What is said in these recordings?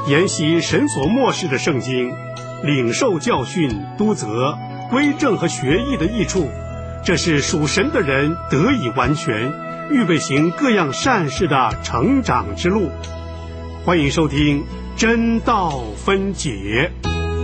研习神所默示的圣经，领受教训、督责、归正和学艺的益处，这是属神的人得以完全，预备行各样善事的成长之路。欢迎收听真道分解。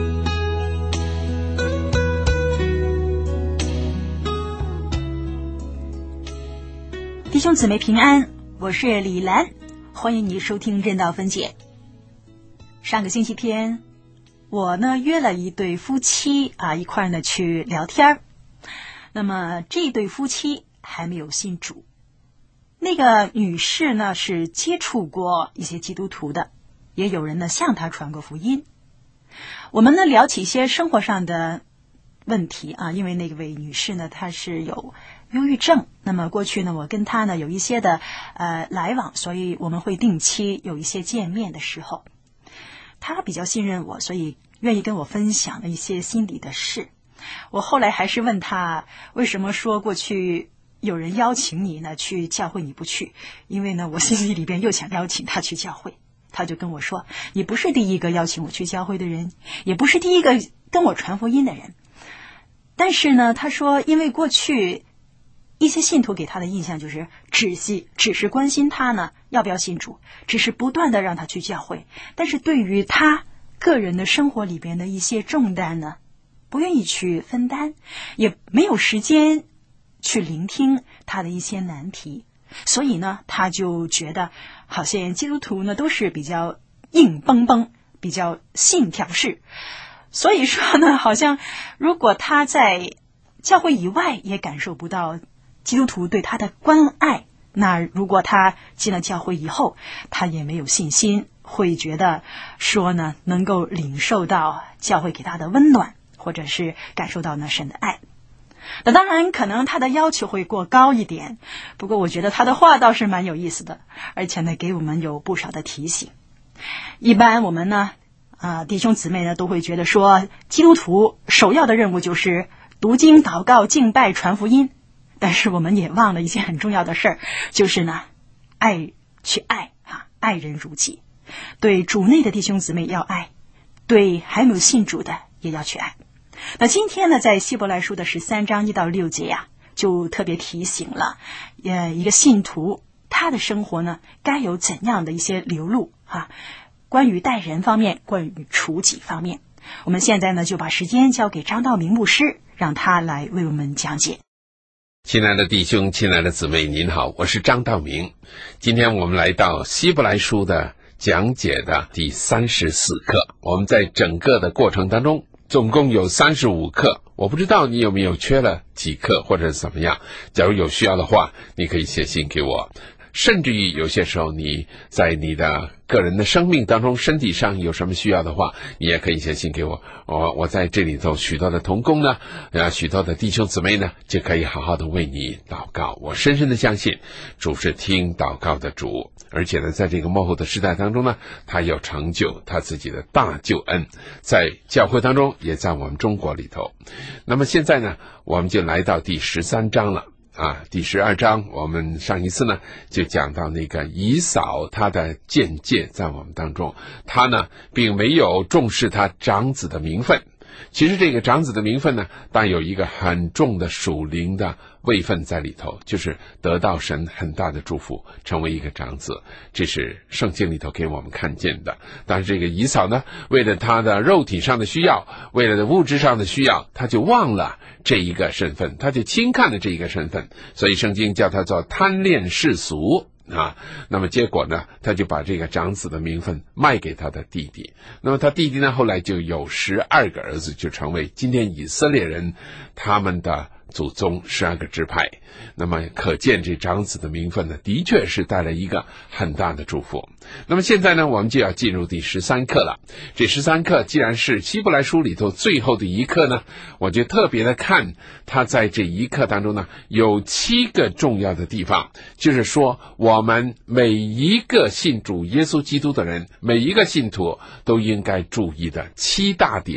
弟兄姊妹平安，我是李兰，欢迎你收听真道分解。上个星期天，我呢约了一对夫妻一块儿呢去聊天。那么这对夫妻还没有信主，那个女士呢是接触过一些基督徒的，也有人呢向她传过福音。我们呢聊起一些生活上的问题因为那位女士呢她是有忧郁症，那么过去呢我跟她呢有一些的来往，所以我们会定期有一些见面的时候。她比较信任我，所以愿意跟我分享了一些心里的事。我后来还是问她，为什么说过去有人邀请你呢去教会你不去？因为呢我心里边又想邀请她去教会。她就跟我说，你不是第一个邀请我去教会的人，也不是第一个跟我传福音的人。但是呢她说，因为过去一些信徒给他的印象就是只是关心他呢要不要信主，只是不断的让他去教会，但是对于他个人的生活里边的一些重担呢不愿意去分担，也没有时间去聆听他的一些难题，所以呢他就觉得好像基督徒呢都是比较硬邦邦，比较信条式，所以说呢好像如果他在教会以外也感受不到基督徒对他的关爱，那如果他进了教会以后，他也没有信心，会觉得说呢能够领受到教会给他的温暖，或者是感受到呢神的爱。那当然可能他的要求会过高一点，不过我觉得他的话倒是蛮有意思的，而且呢给我们有不少的提醒。一般我们呢弟兄姊妹呢都会觉得说，基督徒首要的任务就是读经、祷告、敬拜、传福音，但是我们也忘了一件很重要的事儿，就是呢爱人如己。对主内的弟兄姊妹要爱，对还没有信主的也要去爱。那今天呢在希伯来书的13章1到6节就特别提醒了一个信徒他的生活呢该有怎样的一些流露关于待人方面，关于处己方面。我们现在呢就把时间交给张道明牧师，让他来为我们讲解。 亲爱的弟兄，亲爱的姊妹，您好，我是张道明。今天我们来到希伯来书的讲解的第34课。我们在整个的过程当中总共有35课，我不知道你有没有缺了几课或者是怎么样，假如有需要的话，你可以写信给我。甚至于有些时候你在你的个人的生命当中，身体上有什么需要的话，你也可以写信给我。我在这里头许多的同工呢许多的弟兄姊妹呢就可以好好的为你祷告。我深深的相信主是听祷告的主，而且呢在这个末后的时代当中呢，他有成就他自己的大救恩，在教会当中，也在我们中国里头。那么现在呢我们就来到第13章了第12章，我们上一次呢就讲到那个以扫他的见解在我们当中，他呢并没有重视他长子的名分。其实这个长子的名分呢但有一个很重的属灵的位分在里头，就是得到神很大的祝福，成为一个长子，这是圣经里头给我们看见的。但是这个以扫呢，为了他的肉体上的需要，为了物质上的需要，他就忘了这一个身份，他就轻看了这一个身份，所以圣经叫他做贪恋世俗那么结果呢他就把这个长子的名分卖给他的弟弟。那么他弟弟呢后来就有12个儿子，就成为今天以色列人他们的祖宗12个支派。那么可见这长子的名分呢的确是带来一个很大的祝福。那么现在呢我们就要进入第13课了。这13课既然是希伯来书里头最后的一课呢，我就特别的看他在这一课当中呢有7个重要的地方，就是说我们每一个信主耶稣基督的人，每一个信徒都应该注意的7大点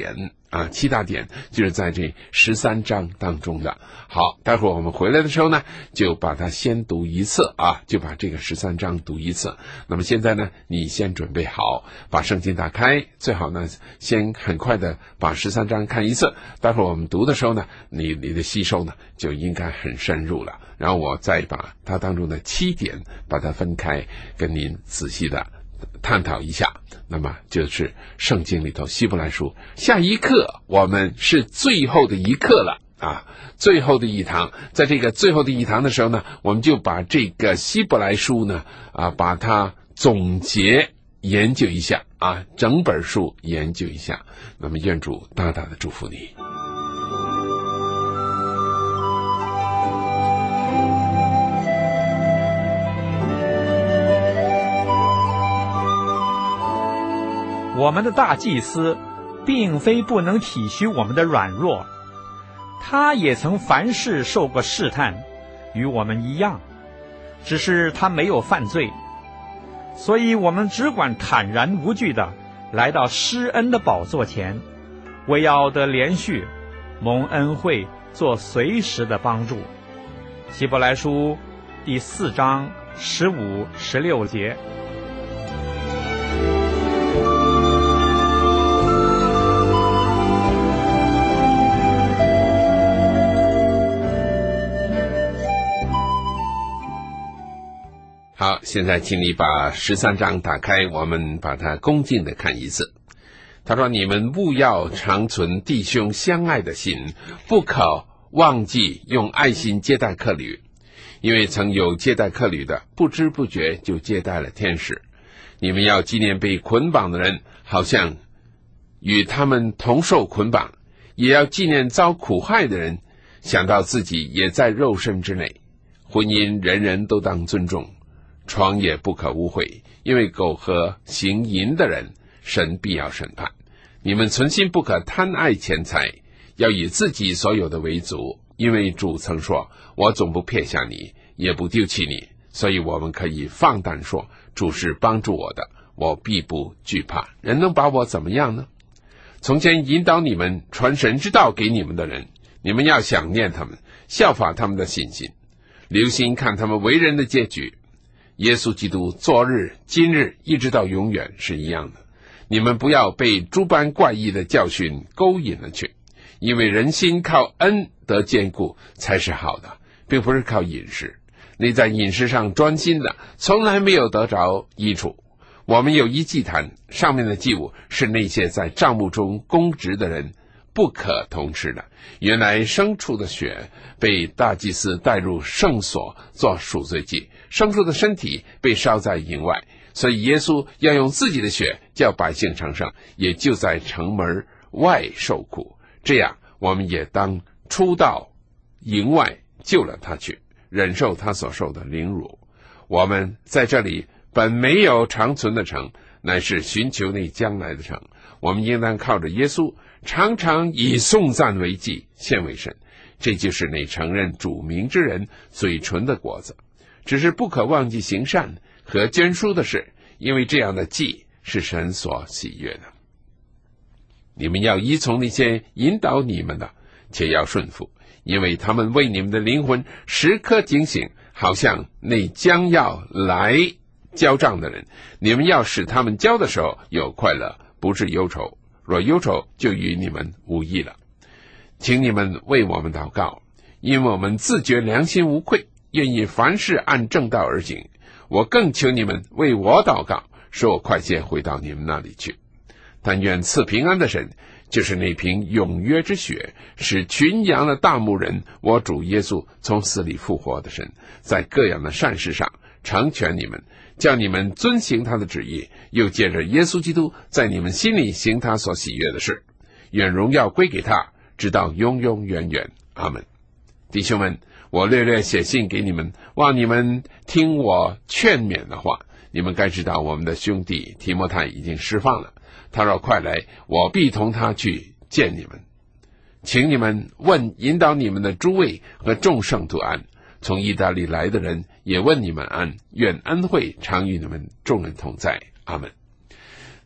7大点就是在这13章当中的。好，待会儿我们回来的时候呢，就把它先读一次就把这个13章读一次。那么现在呢，你先准备好，把圣经打开，最好呢先很快的把13章看一次。待会儿我们读的时候呢，你的吸收呢就应该很深入了。然后我再把它当中的7点把它分开，跟您仔细的探讨一下。那么就是圣经里头希伯来书下一课，我们是最后的一课了最后的一堂。在这个最后的一堂的时候呢，我们就把这个希伯来书呢把它总结研究一下整本书研究一下。那么愿主大大的祝福你。 我们的大祭司并非不能体恤我们的软弱，他也曾凡事受过试探，与我们一样，只是他没有犯罪，所以我们只管坦然无惧的来到施恩的宝座前，为要得连续蒙恩惠，做随时的帮助。希伯来书第4章15、16节。 好，现在请你把13章打开，我们把它恭敬的看一次。他说，你们务要常存弟兄相爱的心，不可忘记用爱心接待客旅，因为曾有接待客旅的，不知不觉就接待了天使。你们要纪念被捆绑的人，好像与他们同受捆绑，也要纪念遭苦害的人，想到自己也在肉身之内。婚姻人人都当尊重，床也不可污秽，因为苟合行淫的人，神必要审判。你们存心不可贪爱钱财，要以自己所有的为足，因为主曾说，我总不撇下你，也不丢弃你。所以我们可以放胆说，主是帮助我的，我必不惧怕。人能把我怎么样呢？从前引导你们传神之道给你们的人，你们要想念他们，效法他们的信心，留心看他们为人的结局。耶稣基督昨日今日一直到永远是一样的。你们不要被诸般怪异的教训勾引了去，因为人心靠恩得坚固才是好的，并不是靠饮食。你在饮食上专心的，从来没有得着益处。我们有一祭坛，上面的祭物是那些在帐幕中供职的人不可同吃的。原来牲畜的血被大祭司带入圣所做赎罪祭，牲畜的身体被烧在营外，所以耶稣要用自己的血叫百姓成圣，也就在城门外受苦。这样我们也当出到营外救了他去，忍受他所受的凌辱。我们在这里本没有长存的城，乃是寻求那将来的城。我们应当靠着耶稣，常常以颂赞为祭，献为神。这就是那承认主名之人嘴唇的果子。只是不可忘记行善和捐书的事，因为这样的祭是神所喜悦的。你们要依从那些引导你们的，且要顺服，因为他们为你们的灵魂时刻警醒，好像那将要来交账的人。你们要使他们交的时候有快乐，不致忧愁，若忧愁就与你们无益了。请你们为我们祷告，因为我们自觉良心无愧，愿意凡事按正道而行。我更求你们为我祷告，使我快些回到你们那里去。但愿赐平安的神，就是那瓶永约之血，使群羊的大牧人我主耶稣从死里复活的神，在各样的善事上成全你们，叫你们遵行他的旨意，又借着耶稣基督在你们心里行他所喜悦的事。愿荣耀归给他，直到永永远远。阿们。弟兄们，我略略写信给你们，望你们听我劝勉的话。你们该知道，我们的兄弟提摩太已经释放了，他若快来，我必同他去见你们。请你们问引导你们的诸位和众圣徒安。从意大利来的人也问你们安。愿恩惠常与你们众人同在。阿们。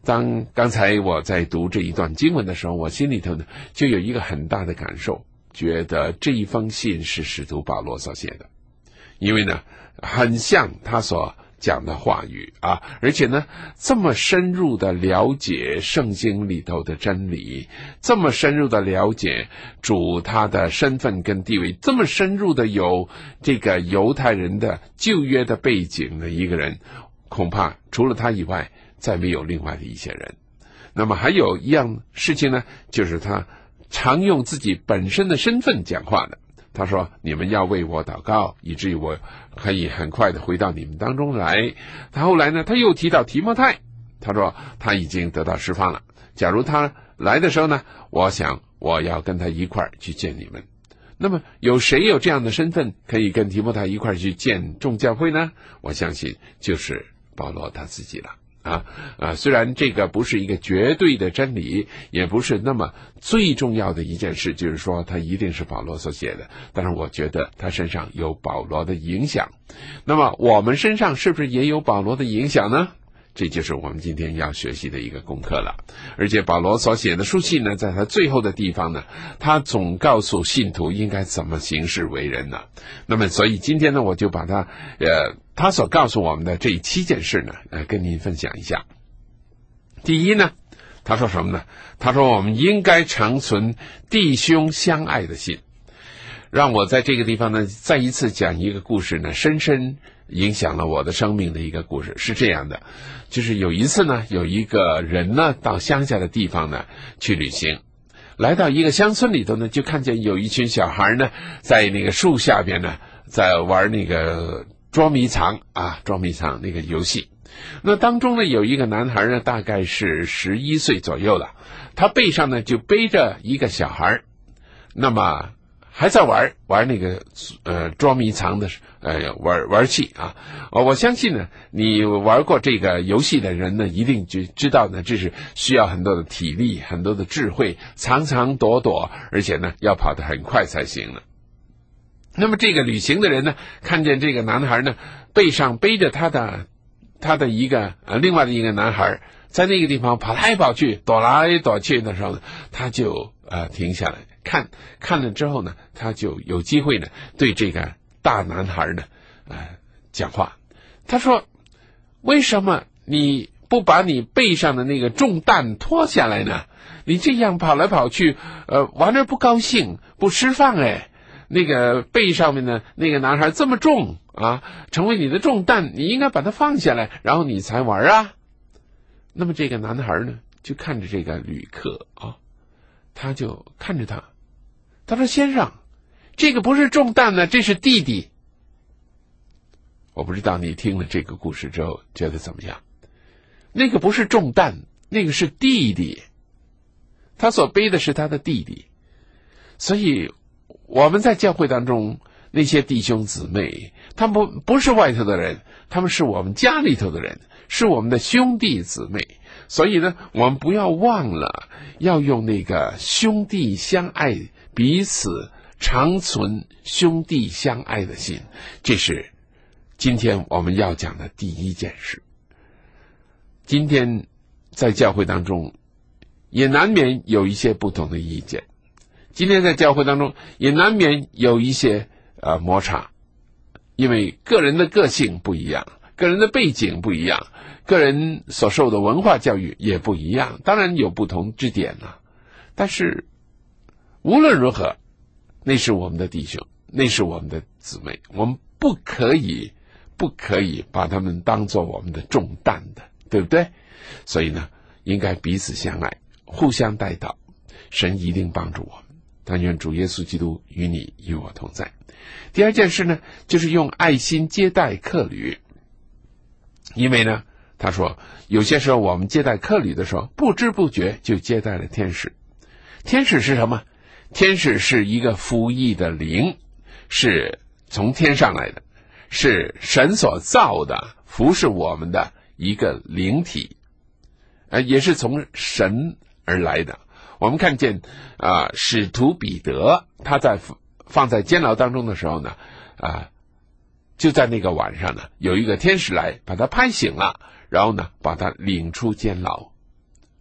刚才我在读这一段经文的时候，我心里头呢就有一个很大的感受，觉得这一封信是使徒保罗所写的，因为呢很像他所讲的话语啊，而且呢这么深入的了解圣经里头的真理，这么深入的了解主他的身份跟地位，这么深入的有这个犹太人的旧约的背景的一个人，恐怕除了他以外再没有另外的一些人。那么还有一样事情呢，就是他常用自己本身的身份讲话的。他说你们要为我祷告，以至于我可以很快的回到你们当中来。他后来呢他又提到提摩太，他说他已经得到释放了，假如他来的时候呢，我想我要跟他一块儿去见你们。那么有谁有这样的身份可以跟提摩太一块儿去见众教会呢？我相信就是保罗他自己了。虽然这个不是一个绝对的真理，也不是那么最重要的一件事，就是说它一定是保罗所写的，但是我觉得他身上有保罗的影响。那么我们身上是不是也有保罗的影响呢？这就是我们今天要学习的一个功课了。而且保罗所写的书信呢，在他最后的地方呢，他总告诉信徒应该怎么行事为人呢。那么所以今天呢，我就把他所告诉我们的这7件事呢，跟您分享一下。第一呢，他说什么呢？他说我们应该常存弟兄相爱的心。让我在这个地方呢，再一次讲一个故事呢，深深影响了我的生命的一个故事。是这样的，就是有一次呢，有一个人呢到乡下的地方呢去旅行，来到一个乡村里头呢，就看见有一群小孩呢在那个树下边呢在玩那个捉迷藏那个游戏。那当中呢有一个男孩呢，大概是11岁左右了，他背上呢就背着一个小孩，那么还在玩那个捉迷藏的玩器啊。我相信呢，你玩过这个游戏的人呢，一定就知道呢，这是需要很多的体力，很多的智慧，藏藏躲躲，而且呢要跑得很快才行了。那么这个旅行的人呢，看见这个男孩呢背上背着他的一个另外的一个男孩在那个地方跑来跑去，躲来躲去的时候呢，他就停下来看了之后呢，他就有机会呢对这个大男孩呢讲话。他说为什么你不把你背上的那个重担脱下来呢？你这样跑来跑去玩而不高兴，不释放那个背上面的那个男孩这么重啊，成为你的重担，你应该把它放下来，然后你才玩啊。那么这个男孩呢就看着这个旅客啊，他就看着他说先生，这个不是重担呢，这是弟弟。我不知道你听了这个故事之后觉得怎么样？那个不是重担，那个是弟弟，他所背的是他的弟弟。所以我们在教会当中那些弟兄姊妹，他们不是外头的人，他们是我们家里头的人，是我们的兄弟姊妹。所以呢，我们不要忘了要用那个兄弟相爱，彼此长存兄弟相爱的心，这是今天我们要讲的第一件事。今天在教会当中也难免有一些不同的意见，今天在教会当中也难免有一些摩擦，因为个人的个性不一样，个人的背景不一样，个人所受的文化教育也不一样，当然有不同之点了。但是无论如何，那是我们的弟兄，那是我们的姊妹，我们不可以把他们当作我们的重担的，对不对？所以呢，应该彼此相爱，互相代祷，神一定帮助我们。但愿主耶稣基督与你与我同在。第二件事呢，就是用爱心接待客旅。因为呢，他说有些时候我们接待客旅的时候，不知不觉就接待了天使。天使是什么？天使是一个服役的灵，是从天上来的，是神所造的，服侍我们的一个灵体，也是从神而来的。我们看见使徒彼得他在放在监牢当中的时候呢，就在那个晚上呢，有一个天使来把他拍醒了，然后呢把他领出监牢。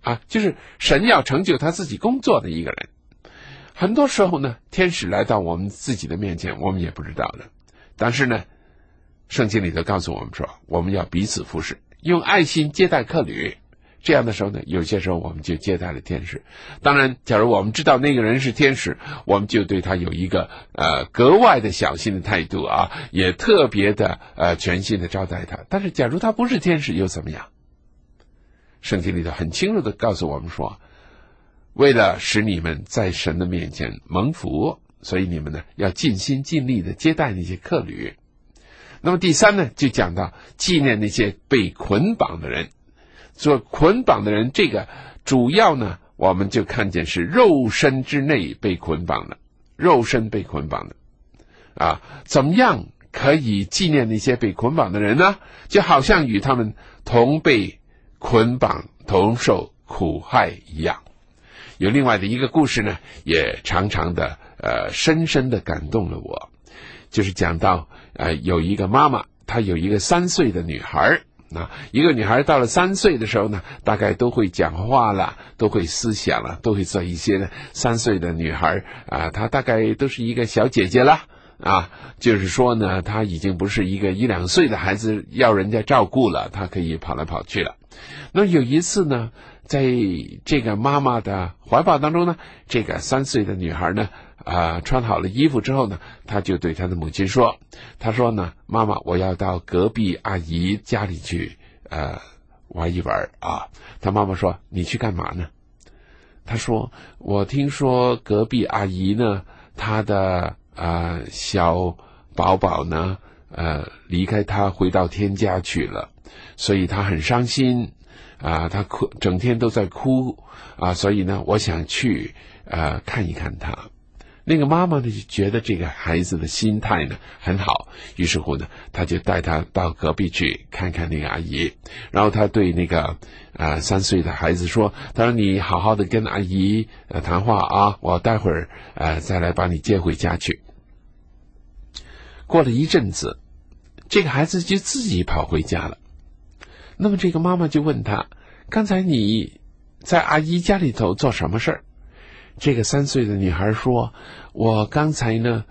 就是神要成就他自己工作的一个人。很多时候呢，天使来到我们自己的面前，我们也不知道的。但是呢，圣经里头告诉我们说，我们要彼此服侍，用爱心接待客旅。这样的时候呢，有些时候我们就接待了天使。当然，假如我们知道那个人是天使，我们就对他有一个格外的小心的态度也特别的全心的招待他。但是假如他不是天使又怎么样？圣经里头很清楚的告诉我们说，为了使你们在神的面前蒙福，所以你们呢要尽心尽力的接待那些客旅。那么第三呢，就讲到纪念那些被捆绑的人。做捆绑的人，这个主要呢，我们就看见是肉身之内被捆绑的，肉身被捆绑的怎么样可以纪念那些被捆绑的人呢？就好像与他们同被捆绑，同受苦害一样。有另外的一个故事呢，也常常的深深的感动了我，就是讲到有一个妈妈，她有一个3岁的女孩。一个女孩到了3岁的时候呢，大概都会讲话了，都会思想了，都会做一些呢。3岁的女孩她大概都是一个小姐姐了就是说呢，她已经不是一个1、2岁的孩子要人家照顾了，她可以跑来跑去了。那有一次呢，在这个妈妈的怀抱当中呢，这个3岁的女孩呢穿好了衣服之后呢，她就对她的母亲说，她说呢，妈妈，我要到隔壁阿姨家里去玩一玩她妈妈说，你去干嘛呢？她说，我听说隔壁阿姨呢，她的小宝宝呢离开她回到天家去了，所以她很伤心她哭，整天都在哭所以呢，我想去看一看她。那个妈妈呢就觉得这个孩子的心态呢很好，于是乎呢，他就带他到隔壁去看看那个阿姨。然后他对那个3岁的孩子说，他说，你好好的跟阿姨谈话我待会儿再来把你接回家去。过了一阵子，这个孩子就自己跑回家了。那么这个妈妈就问他，刚才你在阿姨家里头做什么事儿？这个3岁的女孩说，我刚才呢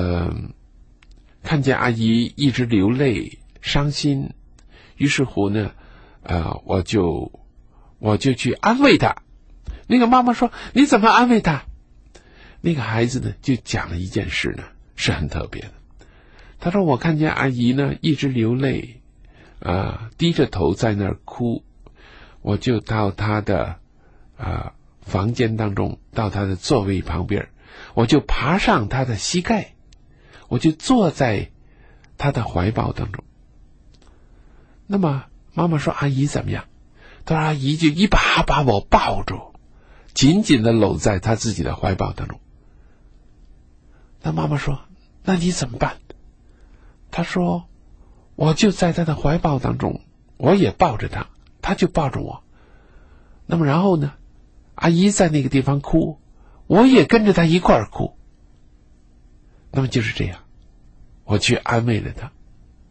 看见阿姨一直流泪伤心，于是乎呢我就去安慰她。那个妈妈说，你怎么安慰她？那个孩子呢就讲了一件事呢是很特别的。他说，我看见阿姨呢一直流泪低着头在那儿哭，我就到她的房间当中，到他的座位旁边，我就爬上他的膝盖，我就坐在他的怀抱当中。那么妈妈说，阿姨怎么样？他说，阿姨就一把把我抱住，紧紧的搂在他自己的怀抱当中。那妈妈说，那你怎么办？他说，我就在他的怀抱当中，我也抱着他，他就抱着我。那么然后呢，阿姨在那个地方哭，我也跟着她一块儿哭。那么就是这样，我去安慰了她。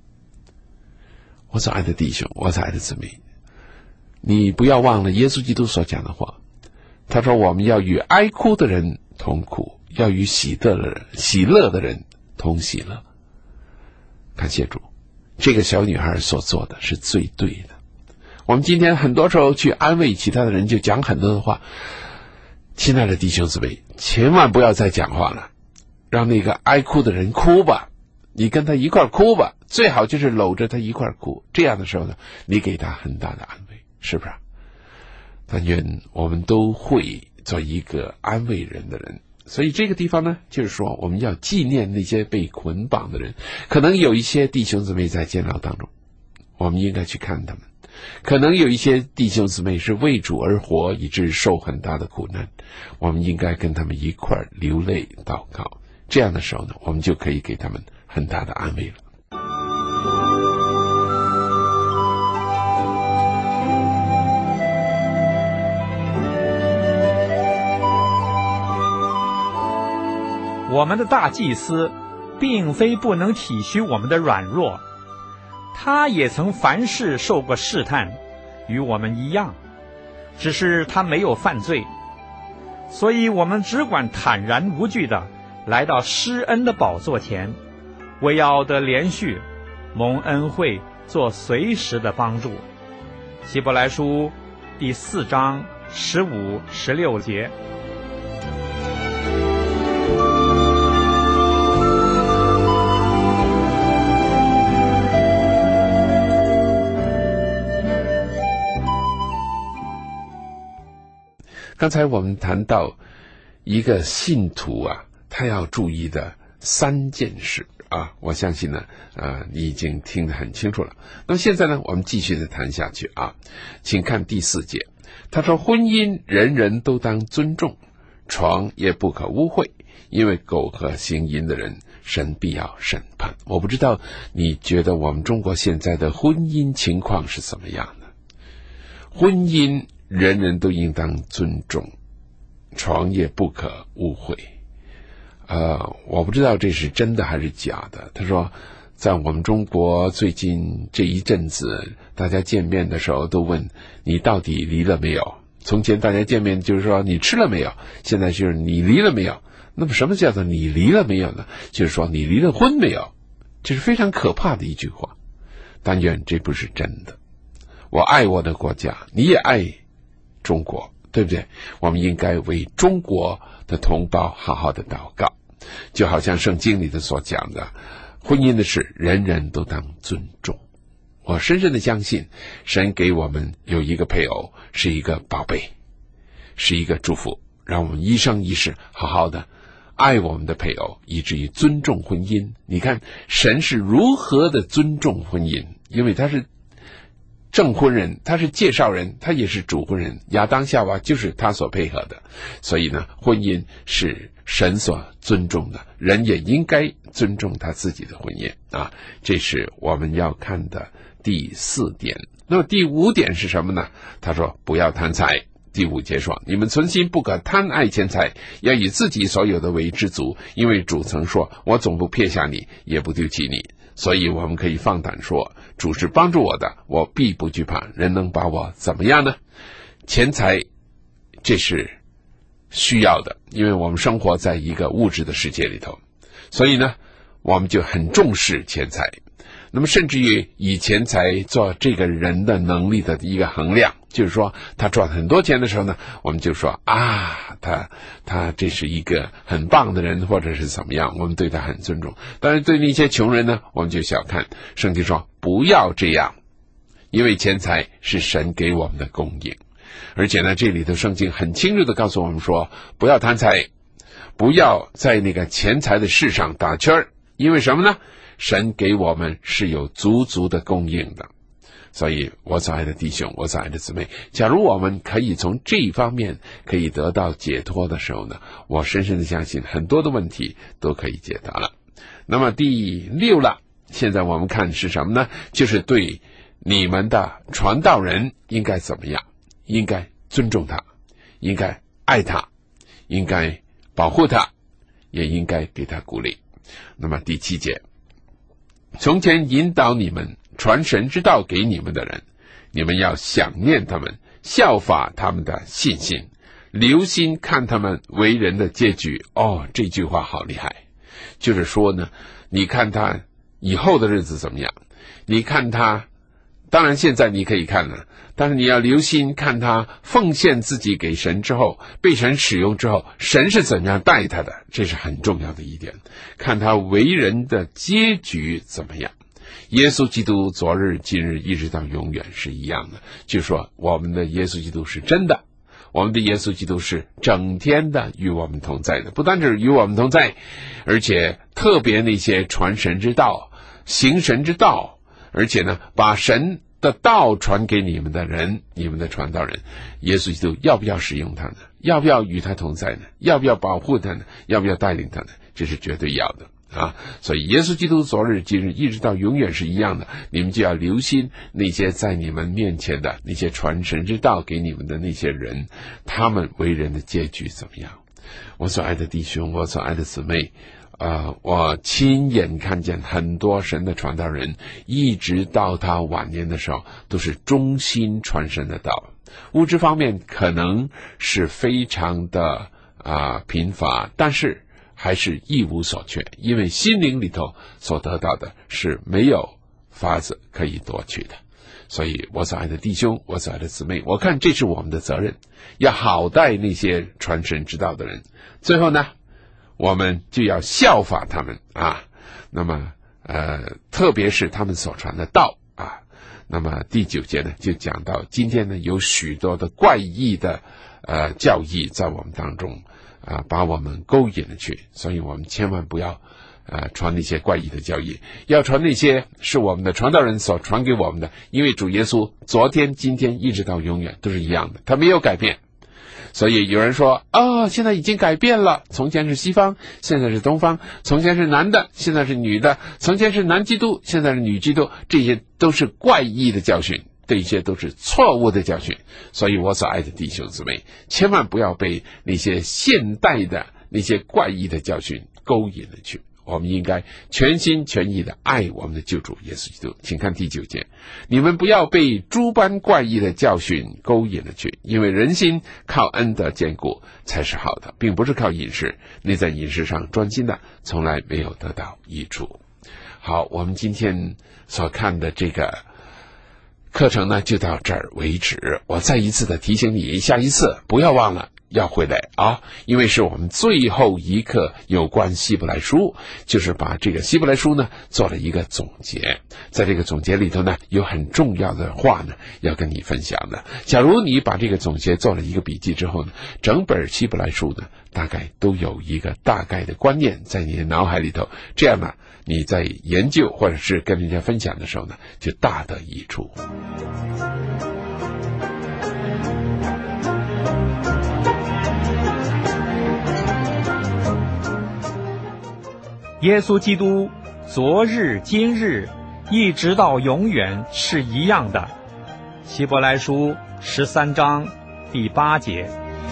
我所爱的弟兄，我所爱的姊妹，你不要忘了耶稣基督所讲的话。他说，我们要与哀哭的人同苦，要与喜乐的人同喜乐。感谢主，这个小女孩所做的是最对的。我们今天很多时候去安慰其他的人，就讲很多的话。亲爱的弟兄姊妹，千万不要再讲话了，让那个哀哭的人哭吧，你跟他一块哭吧，最好就是搂着他一块哭。这样的时候呢，你给他很大的安慰，是不是？但愿我们都会做一个安慰人的人。所以这个地方呢，就是说我们要纪念那些被捆绑的人。可能有一些弟兄姊妹在监牢当中，我们应该去看他们。可能有一些弟兄姊妹是为主而活，以致受很大的苦难，我们应该跟他们一块流泪祷告。这样的时候呢，我们就可以给他们很大的安慰了。 我们的大祭司并非不能体恤我们的软弱，他也曾凡事受过试探，与我们一样， 只是他没有犯罪，所以我们只管坦然无惧地来到施恩的宝座前，为要得连续蒙恩惠，做随时的帮助。希伯来书第4章15、16节。 刚才我们谈到一个信徒啊，他要注意的3件事啊，我相信呢，你已经听得很清楚了。那么现在呢，我们继续的谈下去啊，请看第4节。他说：婚姻人人都当尊重，床也不可污秽，因为苟合行淫的人，神必要审判。我不知道你觉得我们中国现在的婚姻情况是怎么样的？婚姻人人都应当尊重，床也不可污秽。我不知道这是真的还是假的。他说，在我们中国最近这一阵子，大家见面的时候都问你到底离了没有。从前大家见面就是说你吃了没有，现在就是你离了没有。那么什么叫做你离了没有呢？就是说你离了婚没有。这是非常可怕的一句话，但愿这不是真的。我爱我的国家，你也爱中国，对不对？我们应该为中国的同胞好好的祷告，就好像圣经里的所讲的，婚姻的事人人都当尊重。我深深的相信，神给我们有一个配偶是一个宝贝，是一个祝福，让我们一生一世好好的爱我们的配偶，以至于尊重婚姻。你看神是如何的尊重婚姻，因为他是证婚人，他是介绍人，他也是主婚人，亚当夏娃就是他所配合的。所以呢，婚姻是神所尊重的，人也应该尊重他自己的婚姻啊。这是我们要看的第4点。那么第5点是什么呢？他说不要贪财。第5节说，你们存心不可贪爱钱财，要以自己所有的为知足，因为主曾说，我总不撇下你，也不丢弃你。所以我们可以放胆说，主是帮助我的，我必不惧怕，人能把我怎么样呢？钱财这是需要的，因为我们生活在一个物质的世界里头，所以呢我们就很重视钱财。那么甚至于以钱财做这个人的能力的一个衡量，就是说他赚很多钱的时候呢，我们就说啊，他这是一个很棒的人，或者是怎么样，我们对他很尊重。但是对那些穷人呢，我们就小看。圣经说不要这样，因为钱财是神给我们的供应。而且呢，这里头圣经很清楚的告诉我们说，不要贪财，不要在那个钱财的事上打圈儿，因为什么呢？神给我们是有足足的供应的。所以我所爱的弟兄，我所爱的姊妹，假如我们可以从这一方面可以得到解脱的时候呢，我深深的相信很多的问题都可以解答了。那么第6了，现在我们看是什么呢？就是对你们的传道人应该怎么样？应该尊重他，应该爱他，应该保护他，也应该给他鼓励。那么第7节，从前引导你们传神之道给你们的人，你们要想念他们，效法他们的信心，留心看他们为人的结局。这句话好厉害，就是说呢，你看他以后的日子怎么样，你看他，当然现在你可以看了，但是你要留心看他奉献自己给神之后，被神使用之后，神是怎么样待他的，这是很重要的一点。看他为人的结局怎么样。耶稣基督昨日今日一直到永远是一样的，就说我们的耶稣基督是真的，我们的耶稣基督是整天的与我们同在的，不单是与我们同在，而且特别那些传神之道行神之道，而且呢把神的道传给你们的人，你们的传道人，耶稣基督要不要使用他呢？要不要与他同在呢？要不要保护他呢？要不要带领他呢？这是绝对要的啊！所以耶稣基督昨日今日一直到永远是一样的，你们就要留心那些在你们面前的那些传神之道给你们的那些人，他们为人的结局怎么样。我所爱的弟兄，我所爱的姊妹，我亲眼看见很多神的传道人一直到他晚年的时候都是忠心传神的道， 物质方面可能是非常的贫乏，但是还是一无所缺，因为心灵里头所得到的是没有法子可以夺取的。所以我所爱的弟兄，我所爱的姊妹，我看这是我们的责任，要好待那些传神之道的人。最后呢，我们就要效法他们那么特别是他们所传的道那么第9节呢，就讲到今天呢有许多的怪异的教义在我们当中把我们勾引了去，所以我们千万不要传那些怪异的教义，要传那些是我们的传道人所传给我们的，因为主耶稣昨天今天一直到永远都是一样的，他没有改变。所以有人说现在已经改变了，从前是西方，现在是东方，从前是男的，现在是女的，从前是男基督，现在是女基督，这些都是怪异的教训，这些都是错误的教训。所以我所爱的弟兄姊妹，千万不要被那些现代的那些怪异的教训勾引了去，我们应该全心全意的爱我们的救主耶稣基督。请看第9节，你们不要被诸般怪异的教训勾引了去，因为人心靠恩德坚固才是好的，并不是靠饮食，你在饮食上专心的从来没有得到益处。好，我们今天所看的这个课程呢就到这儿为止。我再一次的提醒你，下一次不要忘了要回来因为是我们最后一课有关希伯来书，就是把这个希伯来书呢做了一个总结。在这个总结里头呢，有很重要的话呢要跟你分享的。假如你把这个总结做了一个笔记之后呢，整本希伯来书呢大概都有一个大概的观念在你的脑海里头，这样呢你在研究或者是跟人家分享的时候呢就大得益处。 耶稣基督昨日今日一直到永远是一样的。希伯来书13章第8节。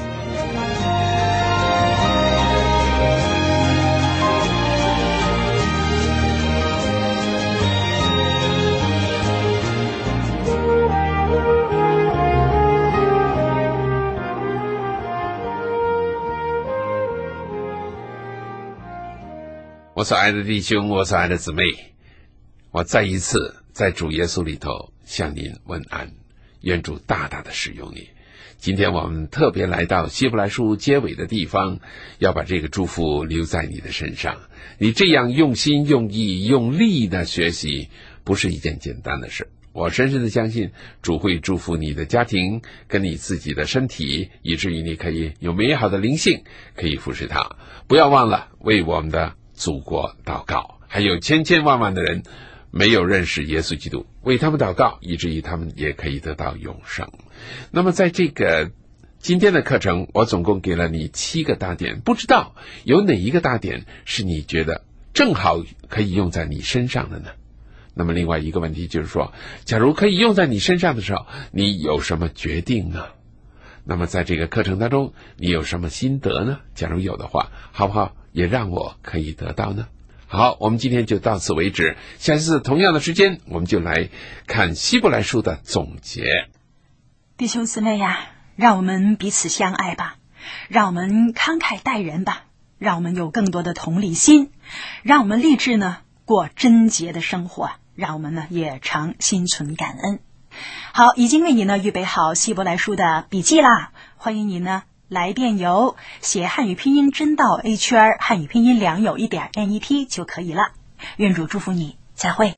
我所爱的弟兄，我所爱的姊妹，我再一次在主耶稣里头向您问安，愿主大大的使用你。今天我们特别来到希伯来书结尾的地方，要把这个祝福留在你的身上。你这样用心用意用力的学习，不是一件简单的事。我深深的相信主会祝福你的家庭跟你自己的身体，以至于你可以有美好的灵性，可以服侍他。不要忘了为我们的祖国祷告，还有千千万万的人没有认识耶稣基督，为他们祷告，以至于他们也可以得到永生。那么在这个今天的课程，我总共给了你7个大点，不知道有哪一个大点是你觉得正好可以用在你身上的呢？那么另外一个问题就是说，假如可以用在你身上的时候，你有什么决定呢？那么在这个课程当中，你有什么心得呢？假如有的话，好不好也让我可以得到呢？好，我们今天就到此为止，下次同样的时间我们就来看希伯来书的总结。 弟兄姊妹呀，让我们彼此相爱吧，让我们慷慨待人吧，让我们有更多的同理心，让我们立志呢过贞洁的生活，让我们呢也常心存感恩。好，已经为你呢预备好希伯来书的笔记啦，欢迎你呢来电邮写汉语拼音真道 HR 汉语拼音良友1.net 就可以了。愿主祝福你，再会。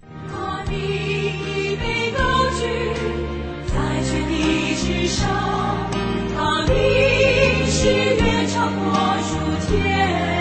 他名是远超过诸天。